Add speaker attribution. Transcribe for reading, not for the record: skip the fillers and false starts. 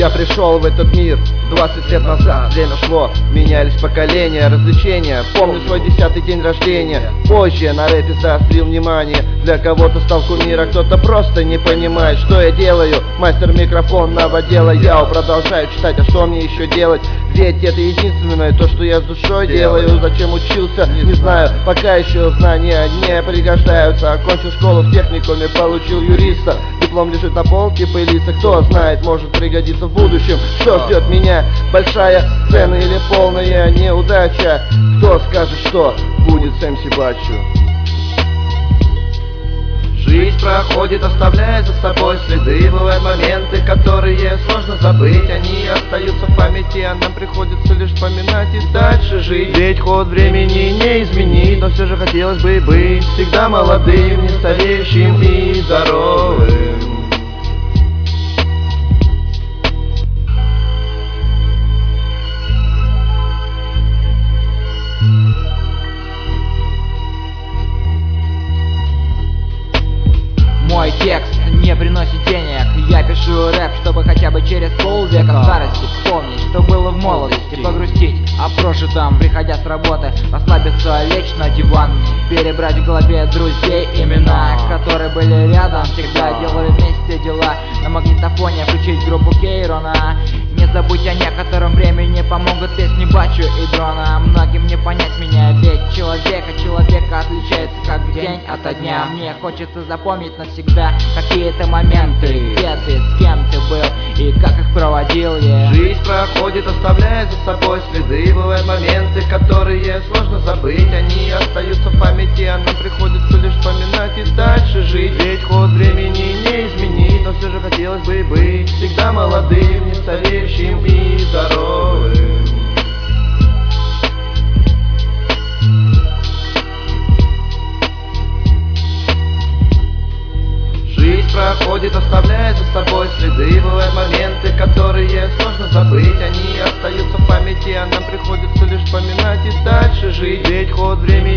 Speaker 1: Я пришел в этот мир 20 лет назад. Время шло, менялись поколения, развлечения. Помню свой 10-й день рождения. Позже на рэпе заострил внимание. Для кого-то стал кумиром, кто-то просто не понимает, что я делаю. Мастер микрофон новодела. Я продолжаю читать, а что мне еще делать? Ведь это единственное, то, что я с душой делаю. Зачем учился, не знаю, пока еще знания не пригождаются. Окончил школу в техникуме, получил юриста. Диплом лежит на полке, пылится, кто знает, может пригодиться в будущем. Что ждет меня, большая сцена или полная неудача? Кто скажет, что будет с МС Бачу? Жизнь проходит, оставляя за собой следы. Бывают моменты, которые сложно забыть. Они остаются в памяти, а нам приходится лишь вспоминать и дальше жить. Ведь ход времени не изменить, но все же хотелось бы быть всегда молодым, не стареющим и здоровым.
Speaker 2: Мой текст не приносит денег. Я пишу рэп, чтобы хотя бы через полвека старости вспомнить, что было в молодости, погрустить о прожитом, приходя с работы, расслабиться, лечь на диван, перебрать в голове друзей имена, которые были рядом, всегда делали вместе дела. На магнитофоне включить группу Кейрона. Не забудь о некотором времени, помогут песни Бачу и Дрона. Многим не понять меня, ведь человека отличается как день ото дня. Мне хочется запомнить навсегда какие-то моменты, где ты, с кем ты был и как их проводил я.
Speaker 1: Жизнь проходит, оставляя за собой следы. Бывают моменты, которые сложно забыть. Они остаются в памяти, а нам приходится лишь вспоминать и дальше жить. Ведь ход времени не изменить, но все же хотелось бы быть всегда молодым, не стареющим и здоровым. Жизнь проходит, оставляя за собой следы. Бывают моменты, которые сложно забыть. Они остаются в памяти, а нам приходится лишь вспоминать и дальше жить. Ведь ход времени